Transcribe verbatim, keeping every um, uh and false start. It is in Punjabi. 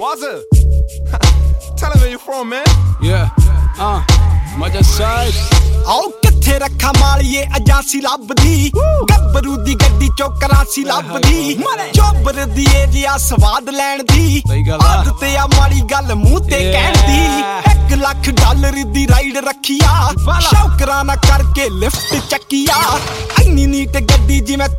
Was it? Tell him where you're from, man. Yeah, uh, Maja side. ਆਓ ਕਿੱਥੇ ਰੱਖਾਂ ਮਾਲੀਏ ਅਜਾਂਸੀ ਲੱਭਦੀ ਗੱਭਰੂ ਦੀ ਗੱਡੀ ਚੋਂ ਕਰਾਸੀ ਲੱਭਦੀ ਚੋਬਰ ਦੀ ਏਰੀਆ ਸਵਾਦ ਲੈਣ ਦੀ ਆਦਤ ਆ ਮਾੜੀ ਗੱਲ ਮੂੰਹ ਤੇ ਕਹਿਣ ਦੀ ਇੱਕ ਲੱਖ ਡਾਲਰ ਦੀ ਰਾਈਡ ਰੱਖੀਆ ਸ਼ੌਕਰਾਂ ਨਾ ਕਰਕੇ ਲਿਫਟ ਚੱਕੀਆ ਇੰਨੀ ਨੀਟ ਗੱਡੀ ਜਿਵੇਂ